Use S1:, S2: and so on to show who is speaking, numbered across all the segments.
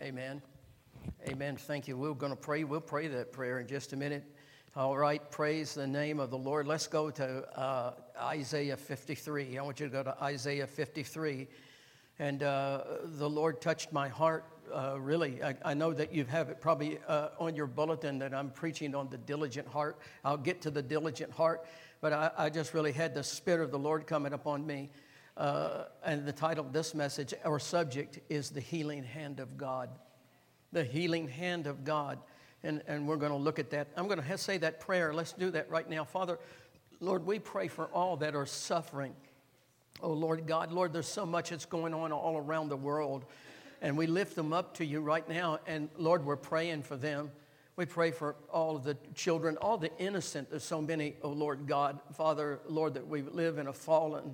S1: Amen. Amen. Thank you. We're going to pray. We'll pray that prayer in just a minute. All right. Praise the name of the Lord. Let's go to Isaiah 53. I want you to go to Isaiah 53. And the Lord touched my heart, really. I know that you have it probably on your bulletin that I'm preaching on the diligent heart. I'll get to the diligent heart. But I just really had the Spirit of the Lord coming upon me. And the title of this message, or subject, is The Healing Hand of God. The healing hand of God. And we're going to look at that. I'm going to say that prayer. Let's do that right now. Father, Lord, we pray for all that are suffering. Oh, Lord God, Lord, there's so much that's going on all around the world. And we lift them up to you right now. And, Lord, we're praying for them. We pray for all of the children, all the innocent. There's so many, oh, Lord God. Father, Lord, that we live in a fallen,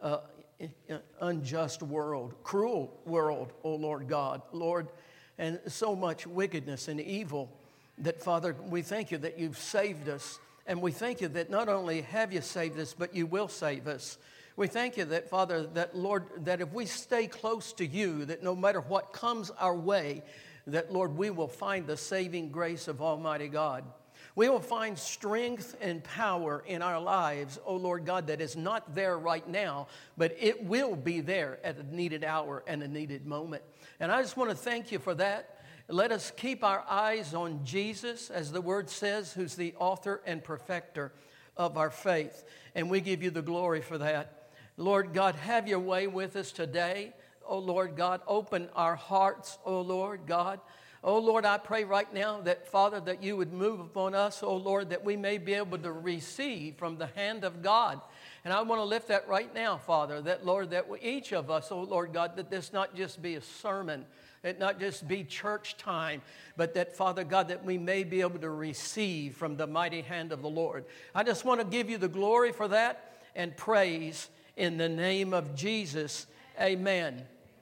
S1: unjust world, cruel world, oh, Lord God. Lord, and so much wickedness and evil that, Father, we thank you that you've saved us. And we thank you that not only have you saved us, but you will save us. We thank you that, Father, that, Lord, that if we stay close to you, that no matter what comes our way, that, Lord, we will find the saving grace of Almighty God. We will find strength and power in our lives, oh, Lord God, that is not there right now, but it will be there at a needed hour and a needed moment. And I just want to thank you for that. Let us keep our eyes on Jesus, as the word says, who's the author and perfecter of our faith. And we give you the glory for that. Lord God, have your way with us today. Oh, Lord God, open our hearts, oh, Lord God. Oh, Lord, I pray right now that, Father, that you would move upon us, oh, Lord, that we may be able to receive from the hand of God. And I want to lift that right now, Father, that, Lord, that each of us, oh, Lord God, that this not just be a sermon, it not just be church time, but that, Father God, that we may be able to receive from the mighty hand of the Lord. I just want to give you the glory for that and praise in the name of Jesus. Amen.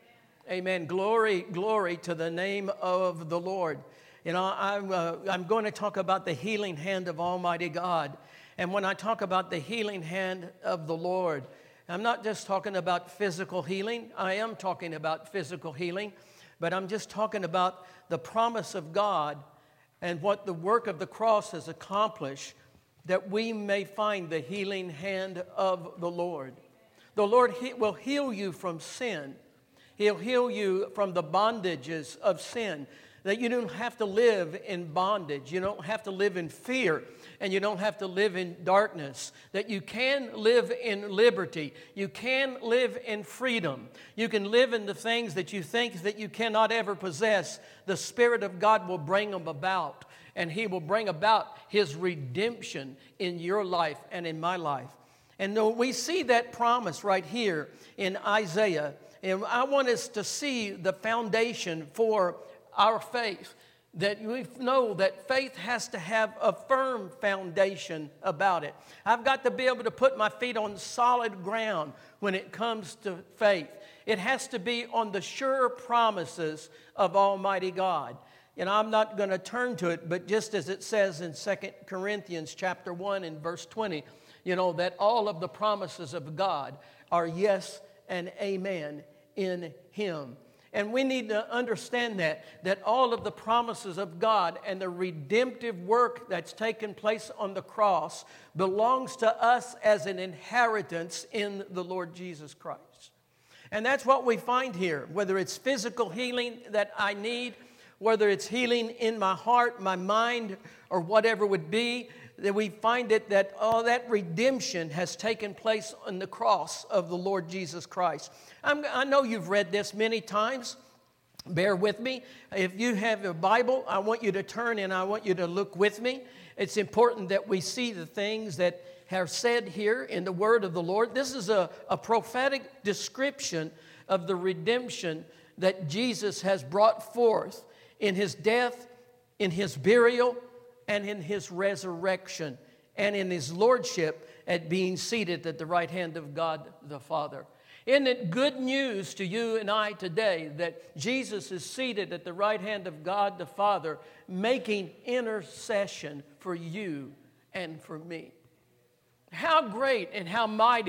S1: Amen. Glory, glory to the name of the Lord. You know, I'm going to talk about the healing hand of Almighty God. And when I talk about the healing hand of the Lord, I'm not just talking about physical healing. I am talking about physical healing. But I'm just talking about the promise of God and what the work of the cross has accomplished, that we may find the healing hand of the Lord. The Lord will heal you from sin. He'll heal you from the bondages of sin, that you don't have to live in bondage. You don't have to live in fear, and you don't have to live in darkness, that you can live in liberty. You can live in freedom. You can live in the things that you think that you cannot ever possess. The Spirit of God will bring them about, and He will bring about His redemption in your life and in my life. And we see that promise right here in Isaiah. And I want us to see the foundation for our faith, that we know that faith has to have a firm foundation about it. I've got to be able to put my feet on solid ground when it comes to faith. It has to be on the sure promises of Almighty God. And I'm not going to turn to it, but just as it says in 2 Corinthians chapter 1 and verse 20, you know, that all of the promises of God are yes and amen in Him. And we need to understand that all of the promises of God and the redemptive work that's taken place on the cross belongs to us as an inheritance in the Lord Jesus Christ. And that's what we find here, whether it's physical healing that I need, whether it's healing in my heart, my mind, or whatever it would be, that we find it that all that redemption has taken place on the cross of the Lord Jesus Christ. I know you've read this many times. Bear with me. If you have a Bible, I want you to turn and I want you to look with me. It's important that we see the things that are said here in the word of the Lord. This is a prophetic description of the redemption that Jesus has brought forth in His death, in His burial, and in His resurrection, and in His lordship at being seated at the right hand of God the Father. Isn't it good news to you and I today that Jesus is seated at the right hand of God the Father, making intercession for you and for me? How great and how mighty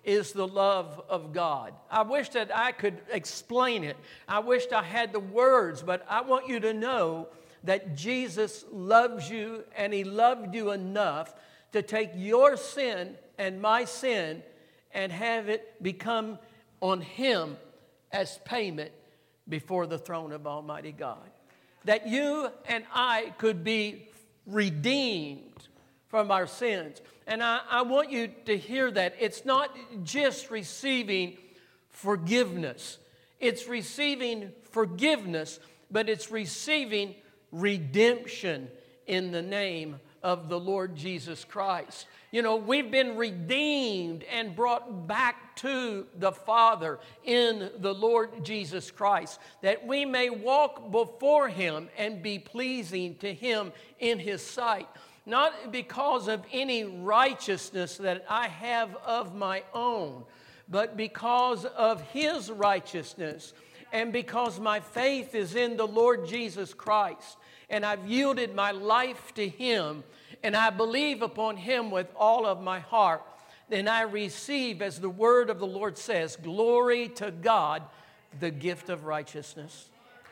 S1: is the love of God. I wish that I could explain it. I wished I had the words, but I want you to know that Jesus loves you, and He loved you enough to take your sin and my sin and have it become on Him as payment before the throne of Almighty God. That you and I could be redeemed from our sins. And I want you to hear that. It's not just receiving forgiveness. It's receiving forgiveness, but it's receiving redemption in the name of the Lord Jesus Christ. You know, we've been redeemed and brought back to the Father in the Lord Jesus Christ, that we may walk before Him and be pleasing to Him in His sight. Not because of any righteousness that I have of my own, but because of His righteousness, and because my faith is in the Lord Jesus Christ, and I've yielded my life to Him, and I believe upon Him with all of my heart, then I receive, as the word of the Lord says, glory to God, the gift of righteousness.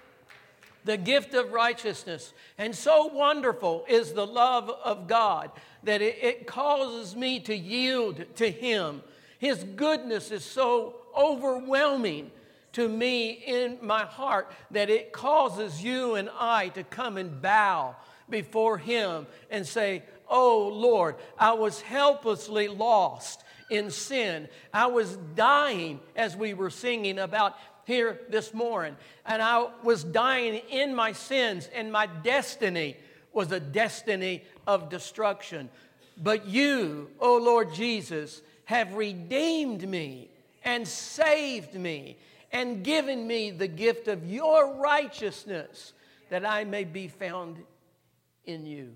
S1: The gift of righteousness. And so wonderful is the love of God that it causes me to yield to Him. His goodness is so overwhelming to me in my heart that it causes you and I to come and bow before Him and say, "Oh Lord, I was helplessly lost in sin. I was dying," as we were singing about here this morning. And I was dying in my sins, and my destiny was a destiny of destruction. But you, O Lord Jesus, have redeemed me and saved me and given me the gift of your righteousness, that I may be found in you.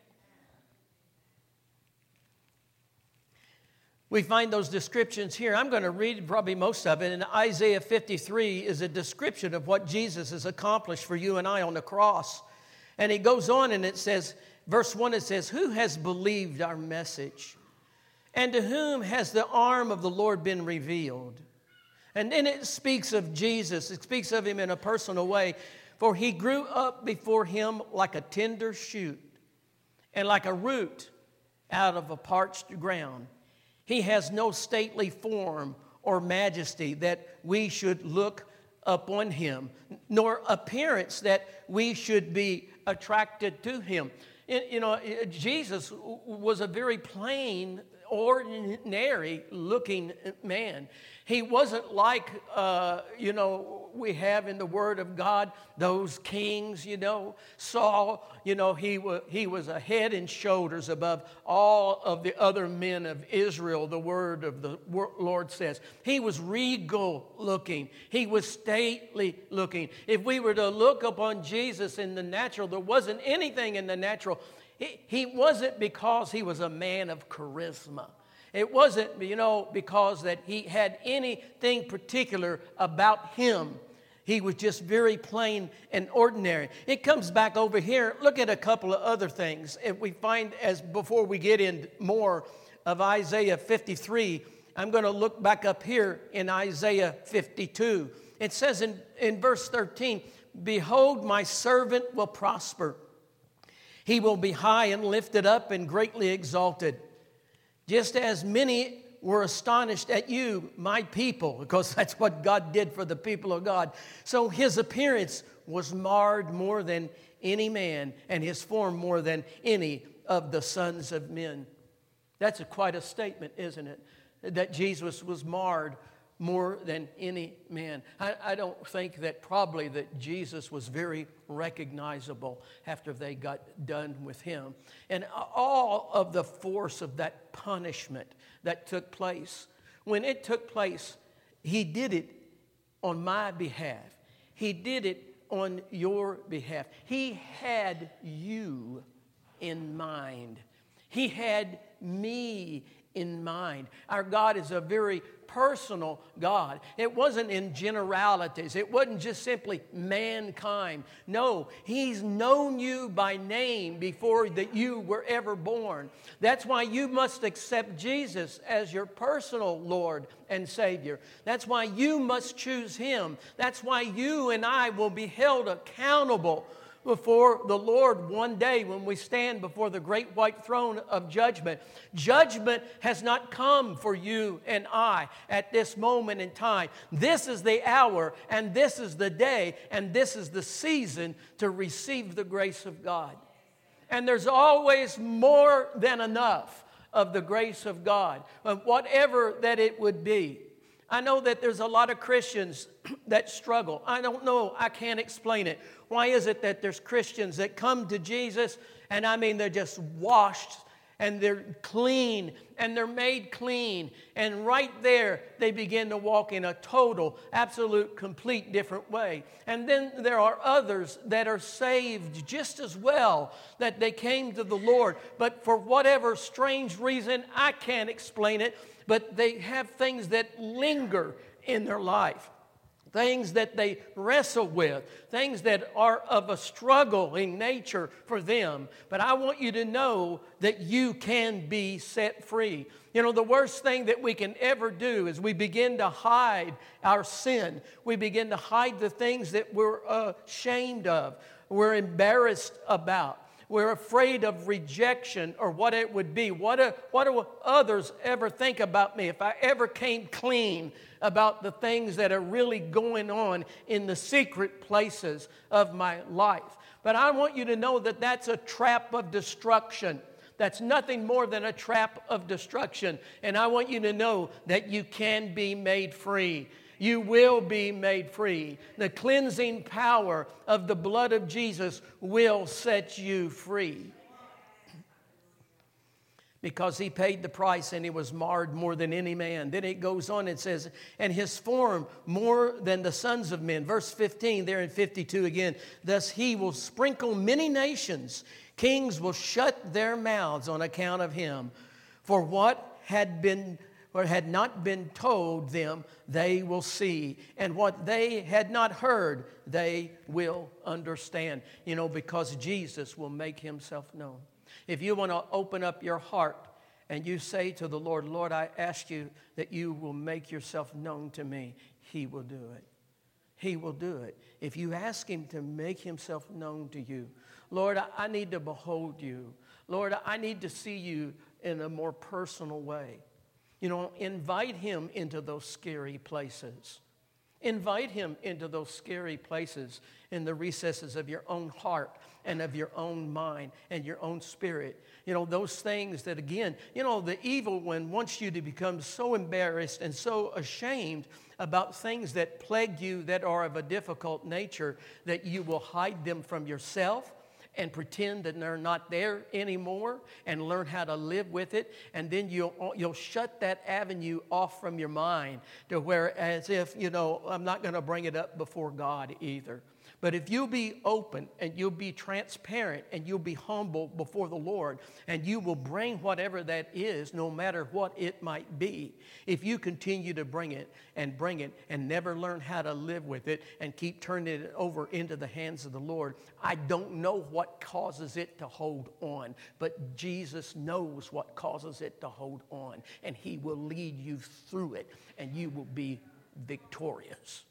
S1: We find those descriptions here. I'm going to read probably most of it. And Isaiah 53 is a description of what Jesus has accomplished for you and I on the cross. And it goes on and it says, verse 1, it says, "Who has believed our message? And to whom has the arm of the Lord been revealed?" And then it speaks of Jesus. It speaks of Him in a personal way. "For He grew up before Him like a tender shoot, and like a root out of a parched ground. He has no stately form or majesty that we should look upon Him, nor appearance that we should be attracted to Him." You know, Jesus was a very plain, ordinary looking man. He wasn't like, we have in the Word of God, those kings, Saul, he was a head and shoulders above all of the other men of Israel, the Word of the Lord says. He was regal looking. He was stately looking. If we were to look upon Jesus in the natural, there wasn't anything in the natural. He wasn't because He was a man of charisma. It wasn't, because that He had anything particular about Him. He was just very plain and ordinary. It comes back over here. Look at a couple of other things. If we find, as before we get in more of Isaiah 53, I'm going to look back up here in Isaiah 52. It says in verse 13, "Behold, my servant will prosper. He will be high and lifted up and greatly exalted. Just as many were astonished at you, my people," because that's what God did for the people of God. "So His appearance was marred more than any man, and His form more than any of the sons of men." That's quite a statement, isn't it? That Jesus was marred more than any man. I don't think that probably that Jesus was very recognizable after they got done with Him. And all of the force of that punishment that took place, when it took place, He did it on my behalf. He did it on your behalf. He had you in mind. He had me in mind. Our God is a very personal God. It wasn't in generalities. It wasn't just simply mankind. No, He's known you by name before that you were ever born. That's why you must accept Jesus as your personal Lord and Savior. That's why you must choose Him. That's why you and I will be held accountable before the Lord one day when we stand before the great white throne of judgment. Judgment has not come for you and I at this moment in time. This is the hour, and this is the day, and this is the season to receive the grace of God. And there's always more than enough of the grace of God, whatever that it would be. I know that there's a lot of Christians that struggle. I don't know. I can't explain it. Why is it that there's Christians that come to Jesus and they're just washed and they're clean and they're made clean, and right there they begin to walk in a total, absolute, complete different way. And then there are others that are saved just as well, that they came to the Lord, but for whatever strange reason, I can't explain it, but they have things that linger in their life. Things that they wrestle with, things that are of a struggling nature for them. But I want you to know that you can be set free. You know, the worst thing that we can ever do is we begin to hide our sin. We begin to hide the things that we're ashamed of, we're embarrassed about. We're afraid of rejection or what it would be. What do others ever think about me if I ever came clean about the things that are really going on in the secret places of my life? But I want you to know that that's a trap of destruction. That's nothing more than a trap of destruction. And I want you to know that you can be made free. You will be made free. The cleansing power of the blood of Jesus will set you free. Because He paid the price and He was marred more than any man. Then it goes on, it says, and His form more than the sons of men. Verse 15 there in 52 again. Thus He will sprinkle many nations. Kings will shut their mouths on account of Him. For what had not been told them, they will see. And what they had not heard, they will understand. You know, because Jesus will make Himself known. If you want to open up your heart and you say to the Lord, Lord, I ask you that you will make yourself known to me, He will do it. He will do it. If you ask Him to make Himself known to you, Lord, I need to behold you. Lord, I need to see you in a more personal way. You know, invite Him into those scary places. Invite Him into those scary places in the recesses of your own heart and of your own mind and your own spirit. You know, those things that, again, you know, the evil one wants you to become so embarrassed and so ashamed about things that plague you that are of a difficult nature that you will hide them from yourself and pretend that they're not there anymore and learn how to live with it. And then you'll shut that avenue off from your mind to where as if, you know, I'm not going to bring it up before God either. But if you'll be open and you'll be transparent and you'll be humble before the Lord and you will bring whatever that is, no matter what it might be, if you continue to bring it and never learn how to live with it and keep turning it over into the hands of the Lord, I don't know what causes it to hold on, but Jesus knows what causes it to hold on, and He will lead you through it and you will be victorious.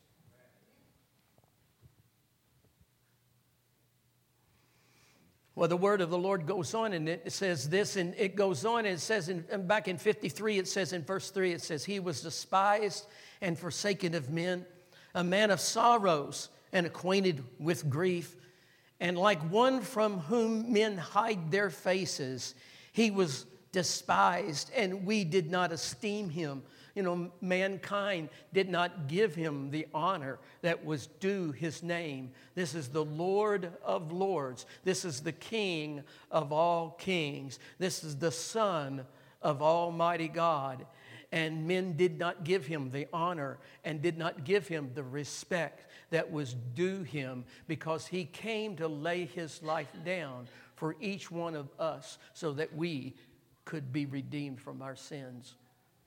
S1: Well, the word of the Lord goes on, and it says this, and it goes on, and it says, back in 53, it says in verse 3, it says, He was despised and forsaken of men, a man of sorrows and acquainted with grief, and like one from whom men hide their faces, He was despised, and we did not esteem Him. You know, mankind did not give Him the honor that was due His name. This is the Lord of lords. This is the King of all kings. This is the Son of Almighty God. And men did not give Him the honor and did not give Him the respect that was due Him, because He came to lay His life down for each one of us so that we could be redeemed from our sins.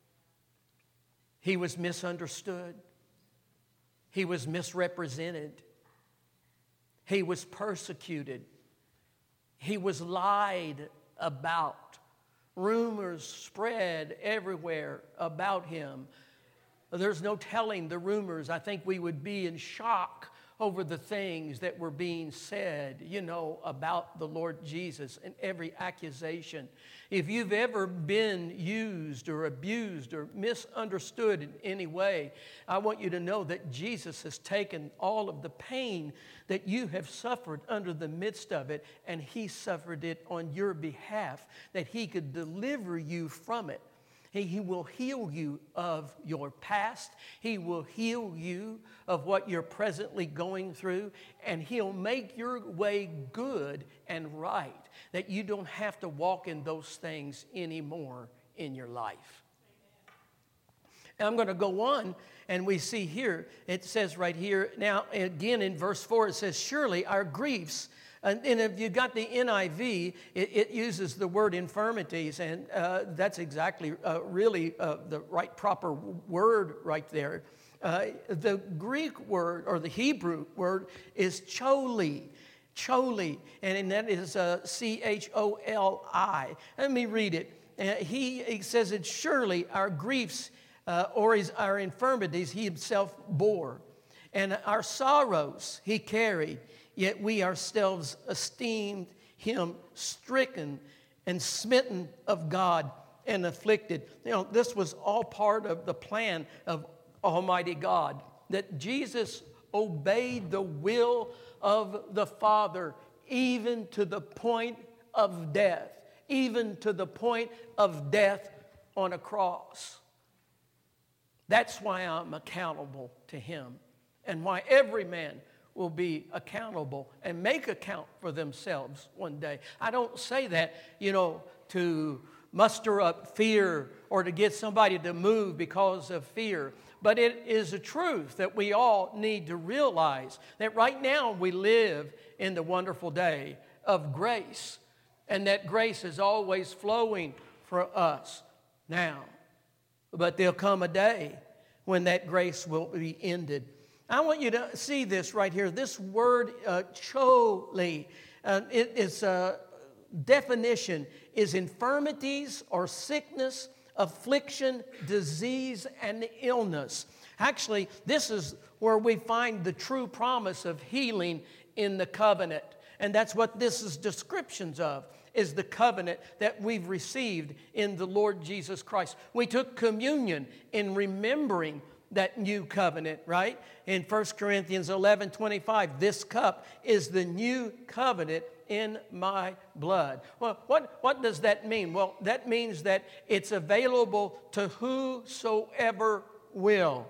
S1: He was misunderstood. He was misrepresented. He was persecuted. He was lied about. Rumors spread everywhere about him. There's no telling the rumors. I think we would be in shock over the things that were being said, about the Lord Jesus and every accusation. If you've ever been used or abused or misunderstood in any way, I want you to know that Jesus has taken all of the pain that you have suffered under the midst of it, and He suffered it on your behalf, that He could deliver you from it. He will heal you of your past. He will heal you of what you're presently going through. And He'll make your way good and right, that you don't have to walk in those things anymore in your life. And I'm going to go on, and we see here, it says right here, now again in verse 4, it says, surely our griefs. And if you got the NIV, it uses the word infirmities, and that's exactly really the right proper word right there. The Greek word, or the Hebrew word, is choli, and that is choli. Let me read it. He says it, surely our griefs or our infirmities He Himself bore, and our sorrows He carried. Yet we ourselves esteemed Him stricken and smitten of God and afflicted. This was all part of the plan of Almighty God, that Jesus obeyed the will of the Father even to the point of death, on a cross. That's why I'm accountable to Him, and why every man will be accountable and make account for themselves one day. I don't say that, to muster up fear or to get somebody to move because of fear. But it is a truth that we all need to realize that right now we live in the wonderful day of grace, and that grace is always flowing for us now. But there'll come a day when that grace will be ended. I want you to see this right here. This word, choli, its definition is infirmities or sickness, affliction, disease, and illness. Actually, this is where we find the true promise of healing in the covenant. And that's what this is descriptions of, is the covenant that we've received in the Lord Jesus Christ. We took communion in remembering that new covenant, right? In 1 Corinthians 11:25, this cup is the new covenant in my blood. Well, what does that mean? Well, that means that it's available to whosoever will.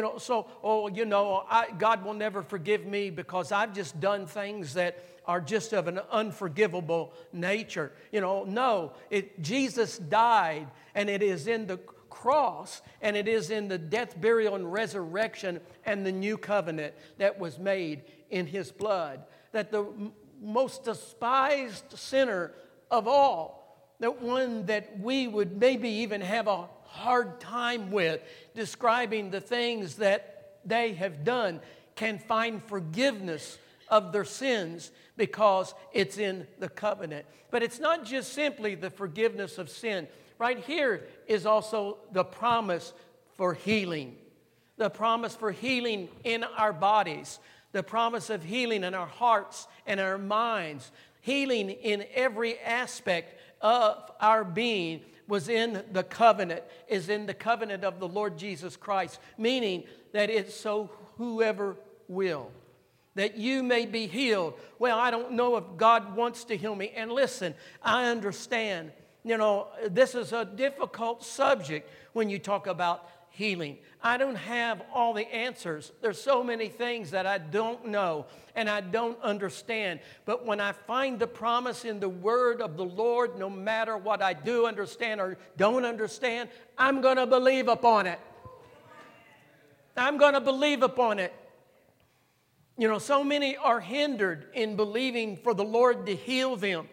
S1: God will never forgive me because I've just done things that are just of an unforgivable nature. No, Jesus died, and it is in the cross, and it is in the death, burial, and resurrection and the new covenant that was made in His blood, that the most despised sinner of all, the one that we would maybe even have a hard time with describing the things that they have done, can find forgiveness of their sins because it's in the covenant. But it's not just simply the forgiveness of sin. Right here is also the promise for healing. The promise for healing in our bodies. The promise of healing in our hearts and our minds. Healing in every aspect of our being was in the covenant, is in the covenant of the Lord Jesus Christ. Meaning that it's so whoever will. That you may be healed. Well, I don't know if God wants to heal me. And listen, I understand. This is a difficult subject when you talk about healing. I don't have all the answers. There's so many things that I don't know and I don't understand. But when I find the promise in the word of the Lord, no matter what I do understand or don't understand, I'm going to believe upon it. I'm going to believe upon it. So many are hindered in believing for the Lord to heal them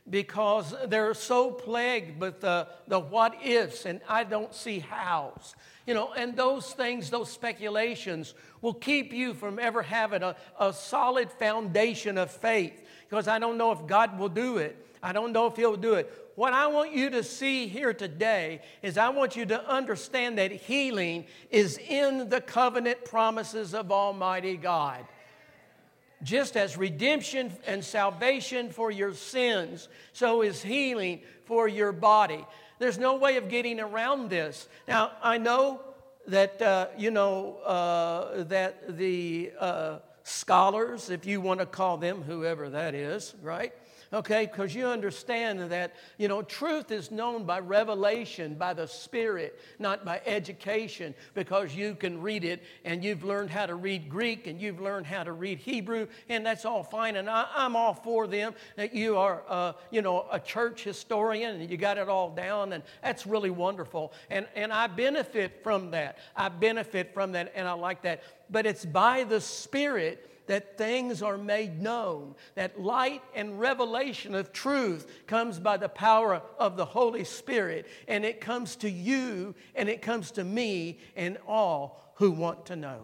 S1: because they're so plagued with the what ifs and I don't see hows. And those things, those speculations will keep you from ever having a solid foundation of faith, because I don't know if God will do it. I don't know if He'll do it. What I want you to see here today is I want you to understand that healing is in the covenant promises of Almighty God. Just as redemption and salvation for your sins, so is healing for your body. There's no way of getting around this. Now, I know that, that the scholars, if you want to call them, whoever that is, right? Okay, because you understand that, truth is known by revelation, by the Spirit, not by education, because you can read it and you've learned how to read Greek and you've learned how to read Hebrew, and that's all fine, and I'm all for them, that you are, a church historian and you got it all down, and that's really wonderful, and I benefit from that. And I like that. But it's by the Spirit that things are made known, that light and revelation of truth comes by the power of the Holy Spirit, and it comes to you and it comes to me and all who want to know.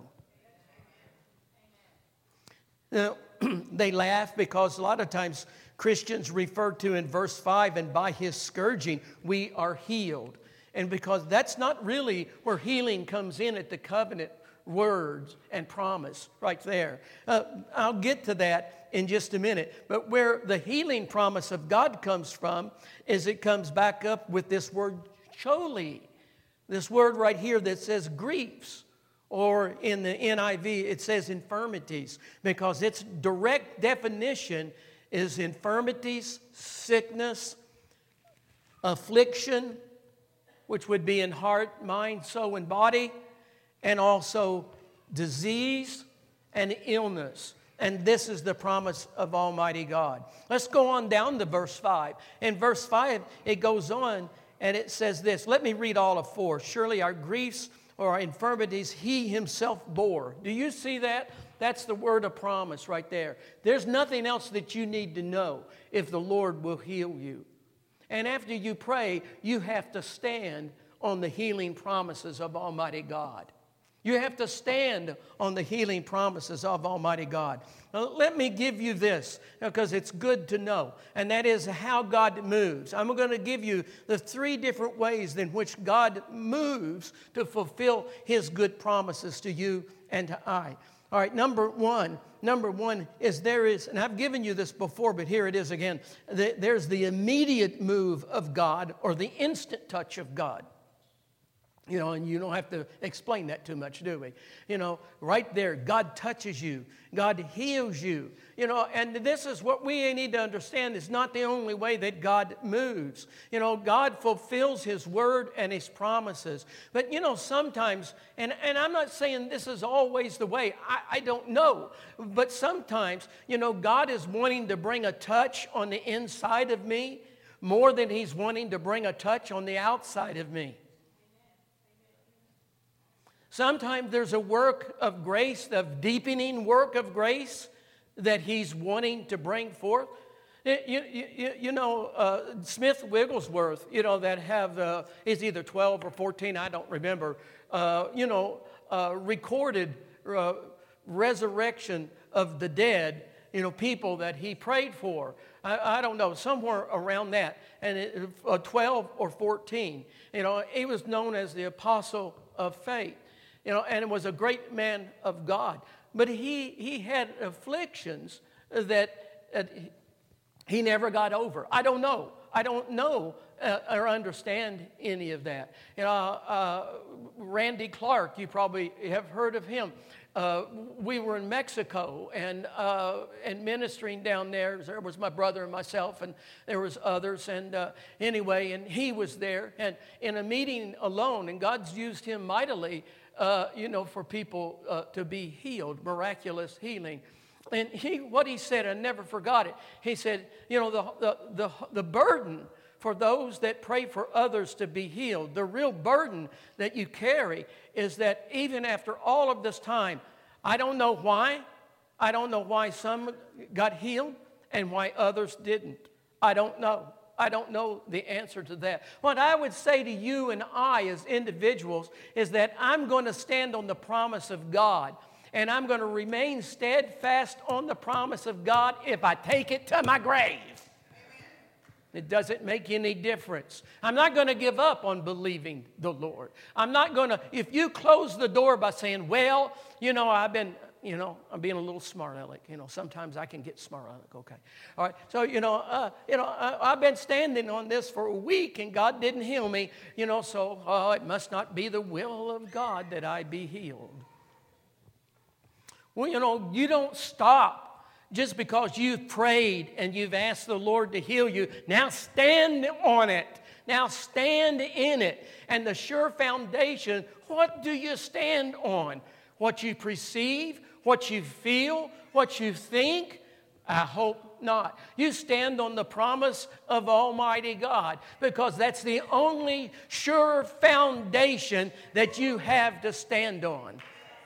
S1: Now, they laugh because a lot of times Christians refer to in verse 5, and by His scourging we are healed. And because that's not really where healing comes in at the covenant words and promise right there. I'll get to that in just a minute. But where the healing promise of God comes from is it comes back up with this word choli. This word right here that says griefs. Or in the NIV it says infirmities, because its direct definition is infirmities, sickness, affliction, which would be in heart, mind, soul, and body, and also disease and illness. And this is the promise of Almighty God. Let's go on down to verse 5. In verse 5, it goes on and it says this. Let me read all of 4. Surely our griefs or our infirmities He Himself bore. Do you see that? That's the word of promise right there. There's nothing else that you need to know if the Lord will heal you. And after you pray, you have to stand on the healing promises of Almighty God. You have to stand on the healing promises of Almighty God. Now, let me give you this, because it's good to know, and that is how God moves. I'm going to give you the 3 different ways in which God moves to fulfill His good promises to you and to I. All right, number one is and I've given you this before, but here it is again. There's the immediate move of God, or the instant touch of God. And you don't have to explain that too much, do we? Right there, God touches you. God heals you. And this is what we need to understand. It's not the only way that God moves. God fulfills His word and His promises. But, sometimes, and I'm not saying this is always the way. I don't know. But sometimes, God is wanting to bring a touch on the inside of me more than He's wanting to bring a touch on the outside of me. Sometimes there's a work of grace, of deepening work of grace that He's wanting to bring forth. Smith Wigglesworth, that have, is either 12 or 14, I don't remember, recorded resurrection of the dead, people that he prayed for. I don't know, somewhere around that. And 12 or 14, he was known as the apostle of faith. And was a great man of God. But he had afflictions that he never got over. I don't know or understand any of that. Randy Clark, you probably have heard of him. We were in Mexico and ministering down there. There was my brother and myself, and there was others. And anyway, and he was there, and in a meeting alone, and God's used him mightily, for people to be healed, miraculous healing. And what he said, I never forgot it. He said, the burden for those that pray for others to be healed, the real burden that you carry is that even after all of this time, I don't know why some got healed and why others didn't. I don't know. I don't know the answer to that. What I would say to you and I as individuals is that I'm going to stand on the promise of God. And I'm going to remain steadfast on the promise of God if I take it to my grave. It doesn't make any difference. I'm not going to give up on believing the Lord. I'm not going to, if you close the door by saying, well, I'm being a little smart aleck. Sometimes I can get smart aleck, okay. All right, so, I've been standing on this for a week and God didn't heal me, so it must not be the will of God that I be healed. Well, you don't stop just because you've prayed and you've asked the Lord to heal you. Now stand on it. Now stand in it. And the sure foundation, what do you stand on? What you perceive, what you feel, what you think? I hope not. You stand on the promise of Almighty God, because that's the only sure foundation that you have to stand on.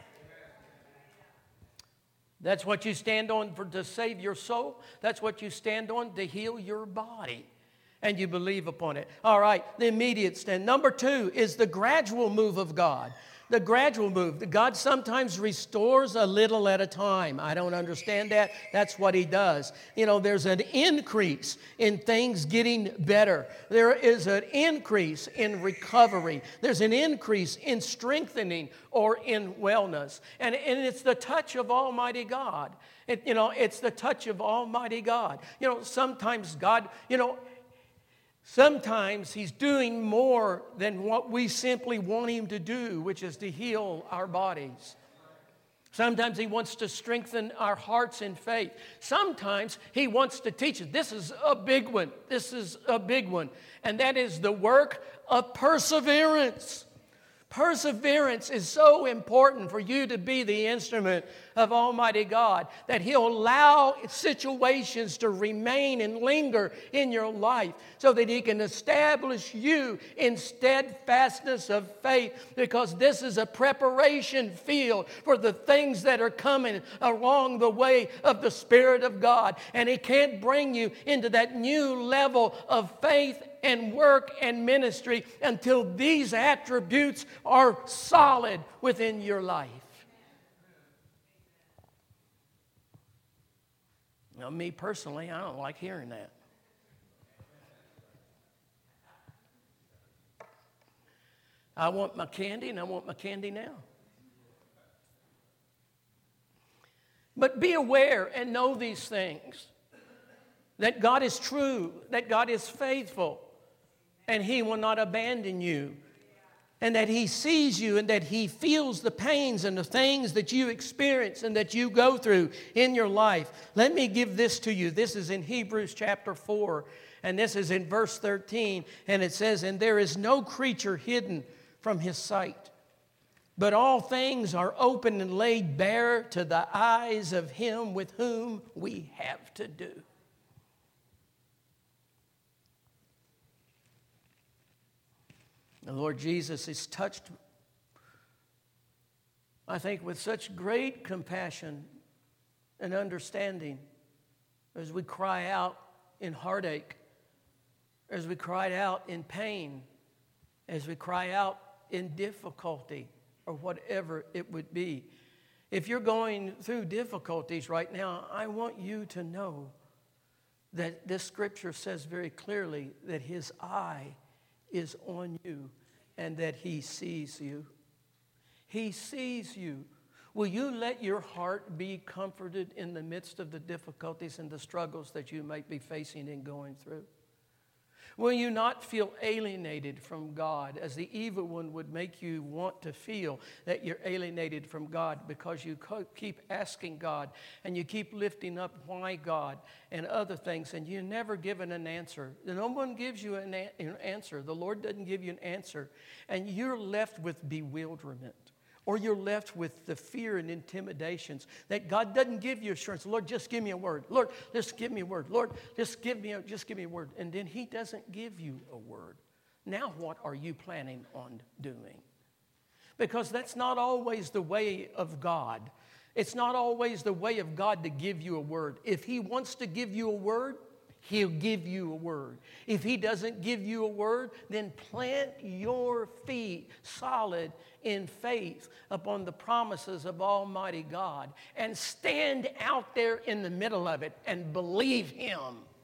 S1: That's what you stand on to save your soul. That's what you stand on to heal your body. And you believe upon it. All right, the immediate stand. Number 2 is the gradual move of God. The gradual move. God sometimes restores a little at a time. I don't understand that. That's what He does. There's an increase in things getting better. There is an increase in recovery. There's an increase in strengthening or in wellness. And it's the touch of Almighty God. It's the touch of Almighty God. Sometimes God, sometimes He's doing more than what we simply want Him to do, which is to heal our bodies. Sometimes He wants to strengthen our hearts in faith. Sometimes He wants to teach us. This is a big one. This is a big one. And that is the work of perseverance. Perseverance is so important for you to be the instrument of Almighty God, that He'll allow situations to remain and linger in your life so that He can establish you in steadfastness of faith, because this is a preparation field for the things that are coming along the way of the Spirit of God. And He can't bring you into that new level of faith and work and ministry until these attributes are solid within your life. Now, me personally, I don't like hearing that. I want my candy, and I want my candy now. But be aware and know these things, that God is true, that God is faithful, and He will not abandon you, and that He sees you, and that He feels the pains and the things that you experience and that you go through in your life. Let me give this to you. This is in Hebrews chapter 4, and this is in verse 13, and it says, "And there is no creature hidden from His sight, but all things are open and laid bare to the eyes of Him with whom we have to do." The Lord Jesus is touched, I think, with such great compassion and understanding as we cry out in heartache, as we cry out in pain, as we cry out in difficulty, or whatever it would be. If you're going through difficulties right now, I want you to know that this scripture says very clearly that His eye is on you and that He sees you. He sees you. Will you let your heart be comforted in the midst of the difficulties and the struggles that you might be facing and going through? Will you not feel alienated from God, as the evil one would make you want to feel that you're alienated from God because you keep asking God and you keep lifting up why God and other things, and you're never given an answer. No one gives you an answer. The Lord doesn't give you an answer, and you're left with bewilderment. Or you're left with the fear and intimidations that God doesn't give you assurance. Lord, just give me a word. Lord, just give me a word. Lord, just give me a word. And then He doesn't give you a word. Now what are you planning on doing? Because that's not always the way of God. It's not always the way of God to give you a word. If He wants to give you a word, He'll give you a word. If He doesn't give you a word, then plant your feet solid in faith upon the promises of Almighty God and stand out there in the middle of it and believe Him.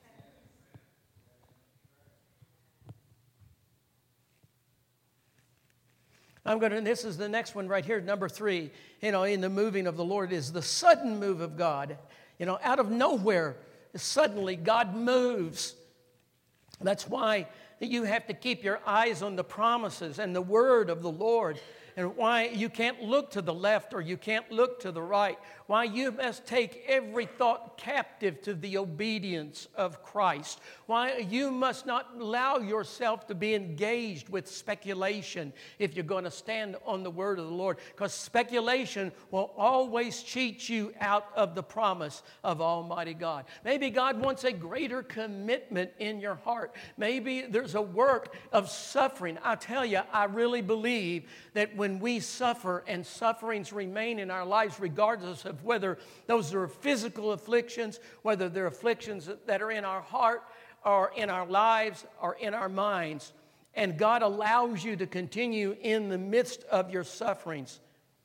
S1: This is the next one right here, number 3. In the moving of the Lord is the sudden move of God. Out of nowhere, suddenly God moves. That's why you have to keep your eyes on the promises and the word of the Lord. And why you can't look to the left or you can't look to the right. Why you must take every thought captive to the obedience of Christ. Why you must not allow yourself to be engaged with speculation if you're going to stand on the word of the Lord. Because speculation will always cheat you out of the promise of Almighty God. Maybe God wants a greater commitment in your heart. Maybe there's a work of suffering. I tell you, I really believe that when we suffer and sufferings remain in our lives, regardless of whether those are physical afflictions, whether they're afflictions that are in our heart or in our lives or in our minds, and God allows you to continue in the midst of your sufferings,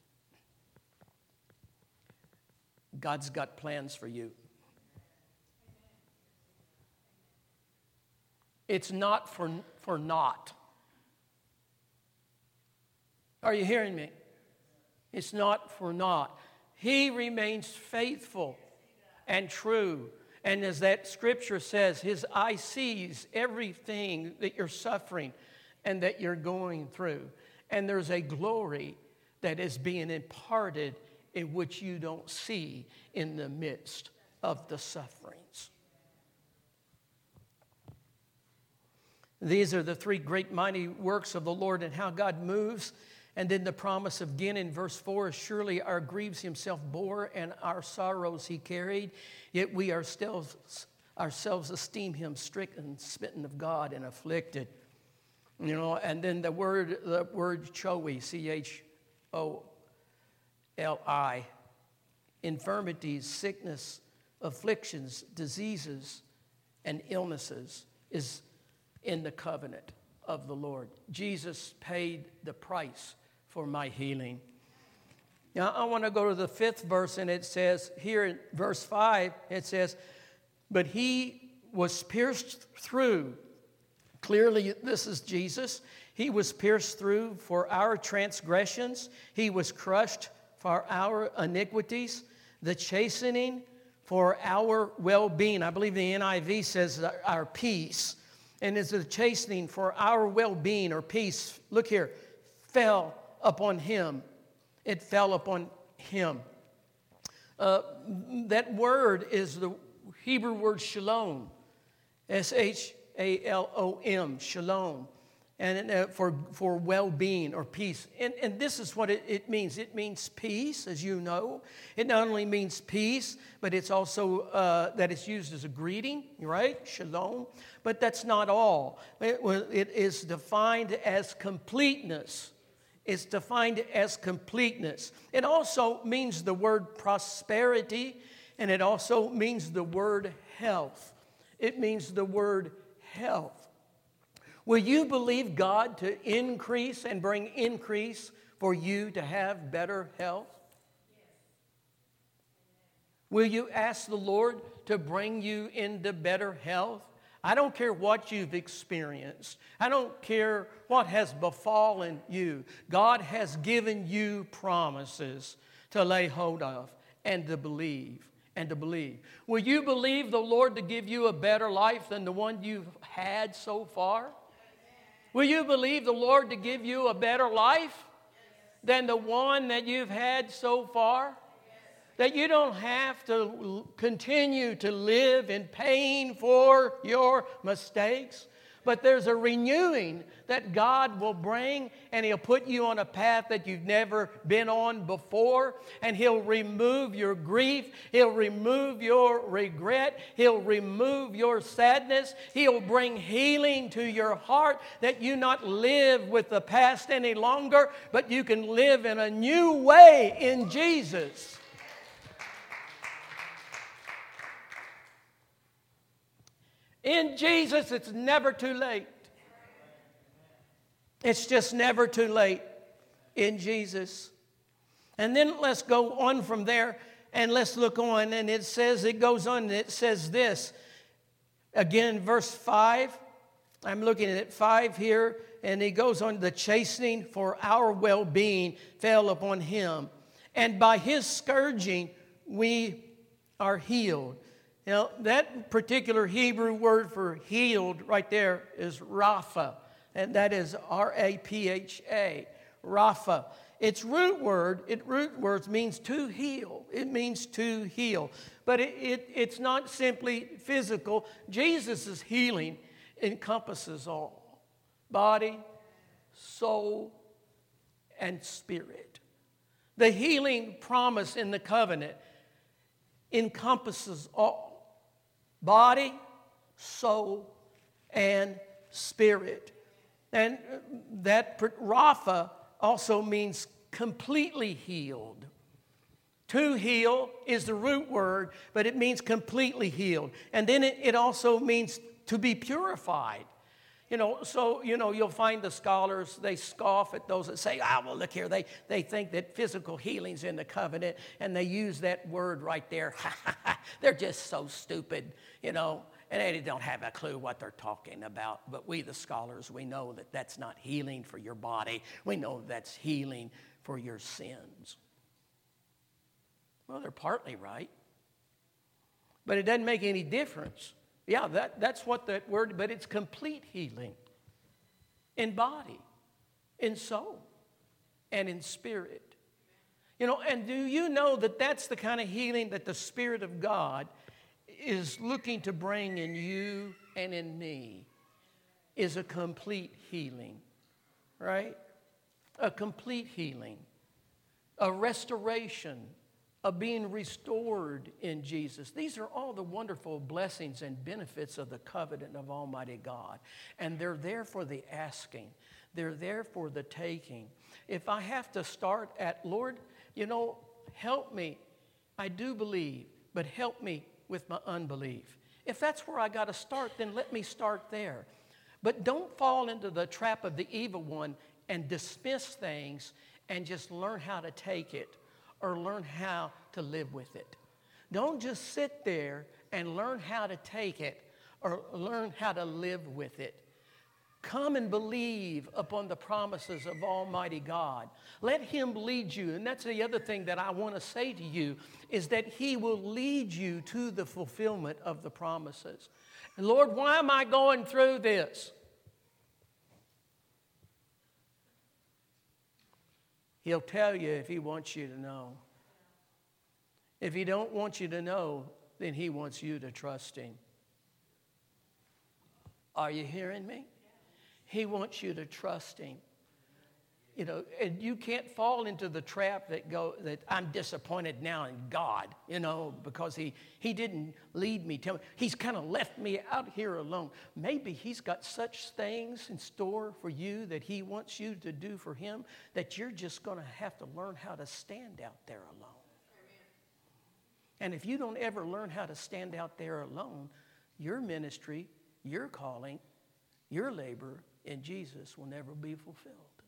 S1: God's got plans for you. It's not for naught. Are you hearing me? It's not for naught. He remains faithful and true. And as that scripture says, His eye sees everything that you're suffering and that you're going through. And there's a glory that is being imparted in which you don't see in the midst of the sufferings. These are the 3 great mighty works of the Lord and how God moves. And then the promise again in verse 4 is, surely our griefs Himself bore and our sorrows He carried, yet we ourselves esteem Him stricken, smitten of God, and afflicted. And then the word choli, C-H-O-L-I, infirmities, sickness, afflictions, diseases, and illnesses is in the covenant of the Lord. Jesus paid the price for my healing. Now, I want to go to the 5th verse, and it says here in verse 5, it says, but He was pierced through. Clearly, this is Jesus. He was pierced through for our transgressions. He was crushed for our iniquities. The chastening for our well-being. I believe the NIV says our peace. And it's the chastening for our well-being or peace. Look here, fell upon Him. It fell upon Him. That word is the Hebrew word shalom, S-H-A-L-O-M, shalom, and for well-being or peace. And this is what it means. It means peace, as you know. It not only means peace, but it's also that it's used as a greeting, right? Shalom. But that's not all. It is defined as completeness. It's defined as completeness. It also means the word prosperity, and it also means the word health. It means the word health. Will you believe God to increase and bring increase for you to have better health? Will you ask the Lord to bring you into better health? I don't care what you've experienced. I don't care what has befallen you. God has given you promises to lay hold of and to believe. Will you believe the Lord to give you a better life than the one you've had so far? Will you believe the Lord to give you a better life than the one that you've had so far? That you don't have to continue to live in pain for your mistakes. But there's a renewing that God will bring, and He'll put you on a path that you've never been on before, and He'll remove your grief. He'll remove your regret. He'll remove your sadness. He'll bring healing to your heart, that you not live with the past any longer, but you can live in a new way in Jesus. In Jesus, it's never too late. It's just never too late in Jesus. And then let's go on from there and let's look on. And it goes on and it says this. Again, verse 5. I'm looking at 5 here. And he goes on, the chastening for our well-being fell upon him. And by his scourging, we are healed. Now, that particular Hebrew word for healed right there is Rapha. And that is R-A-P-H-A, Rapha. Its root words means to heal. It means to heal. But it's not simply physical. Jesus' healing encompasses all. Body, soul, and spirit. The healing promise in the covenant encompasses all. Body, soul, and spirit. And that Rapha also means completely healed. To heal is the root word, but it means completely healed. And then it also means to be purified. You'll find the scholars, they scoff at those that say, well, look here, they think that physical healing's in the covenant, and they use that word right there. They're just so stupid, and they don't have a clue what they're talking about. But we, the scholars, we know that that's not healing for your body. We know that's healing for your sins. Well, they're partly right, but it doesn't make any difference. Yeah, that's what that word, but it's complete healing in body, in soul, and in spirit. And do you know that that's the kind of healing that the Spirit of God is looking to bring in you and in me, is a complete healing, right? A complete healing, a restoration, of being restored in Jesus. These are all the wonderful blessings and benefits of the covenant of Almighty God. And they're there for the asking. They're there for the taking. If I have to start at, Lord, help me. I do believe, but help me with my unbelief. If that's where I got to start, then let me start there. But don't fall into the trap of the evil one and dismiss things and just learn how to take it, or learn how to live with it. Don't just sit there and learn how to take it or learn how to live with it. Come and believe upon the promises of Almighty God. Let Him lead you. And that's the other thing that I want to say to you, is that He will lead you to the fulfillment of the promises. And Lord, why am I going through this? He'll tell you if He wants you to know. If He don't want you to know, then He wants you to trust Him. Are you hearing me? He wants you to trust Him. And you can't fall into the trap that I'm disappointed now in God, because He didn't lead me. He's kind of left me out here alone. Maybe He's got such things in store for you that He wants you to do for Him that you're just going to have to learn how to stand out there alone. And if you don't ever learn how to stand out there alone, your ministry, your calling, your labor in Jesus will never be fulfilled.